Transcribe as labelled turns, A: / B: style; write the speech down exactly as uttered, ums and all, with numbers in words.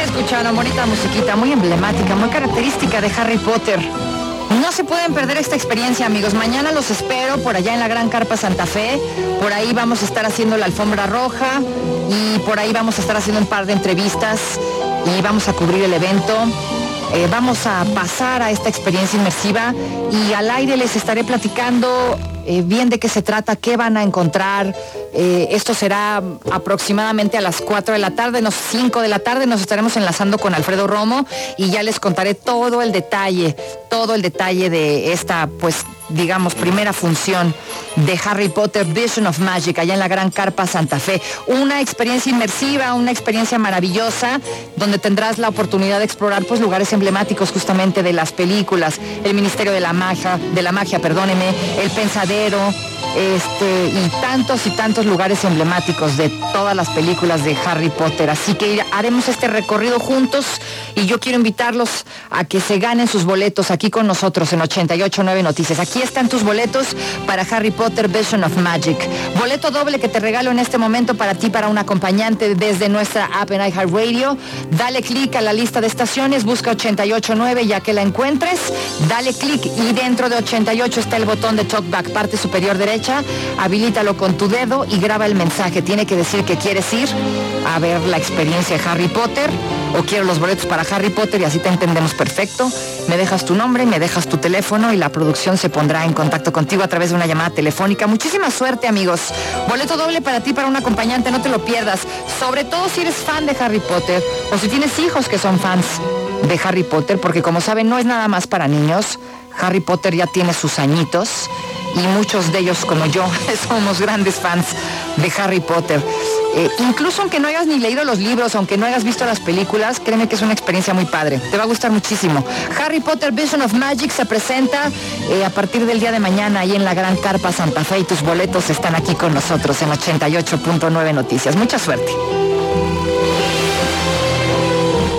A: escucharon, bonita musiquita, muy emblemática, muy característica de Harry Potter. No se pueden perder esta experiencia, amigos. Mañana los espero por allá en la Gran Carpa Santa Fe. Por ahí vamos a estar haciendo la alfombra roja y por ahí vamos a estar haciendo un par de entrevistas y vamos a cubrir el evento. Eh, vamos a pasar a esta experiencia inmersiva y al aire les estaré platicando eh, bien de qué se trata, qué van a encontrar. Eh, esto será aproximadamente a las cuatro de la tarde, no, cinco de la tarde, nos estaremos enlazando con Alfredo Romo y ya les contaré todo el detalle, todo el detalle de esta, pues, digamos, primera función de Harry Potter Vision of Magic, allá en la Gran Carpa Santa Fe. Una experiencia inmersiva, una experiencia maravillosa, donde tendrás la oportunidad de explorar, pues, lugares emblemáticos justamente de las películas, el Ministerio de la Magia, de la Magia, perdóneme, el Pensadero, este, y tantos y tantos lugares emblemáticos de todas las películas de Harry Potter. Así que haremos este recorrido juntos y yo quiero invitarlos a que se ganen sus boletos aquí con nosotros en ochenta y ocho punto nueve Noticias. Aquí están tus boletos para Harry Potter Vision of Magic. Boleto doble que te regalo en este momento para ti, para un acompañante desde nuestra app en iHeartRadio. Dale clic a la lista de estaciones, busca ochenta y ocho punto nueve ya que la encuentres. Dale clic y dentro de ochenta y ocho está el botón de TalkBack, parte superior derecha. Habilítalo con tu dedo y graba el mensaje. Tiene que decir que quieres ir a ver la experiencia de Harry Potter o quiero los boletos para Harry Potter y así te entendemos perfecto. Me dejas tu nombre, me dejas tu teléfono y la producción se pondrá en contacto contigo a través de una llamada telefónica. Muchísima suerte, amigos. Boleto doble para ti, para un acompañante, no te lo pierdas. Sobre todo si eres fan de Harry Potter o si tienes hijos que son fans de Harry Potter, porque como saben no es nada más para niños. Harry Potter ya tiene sus añitos y muchos de ellos, como yo, somos grandes fans de Harry Potter. Eh, incluso aunque no hayas ni leído los libros, aunque no hayas visto las películas, créeme que es una experiencia muy padre. Te va a gustar muchísimo. Harry Potter Vision of Magic se presenta eh, a partir del día de mañana ahí en la Gran Carpa Santa Fe y tus boletos están aquí con nosotros en ochenta y ocho punto nueve Noticias. Mucha suerte.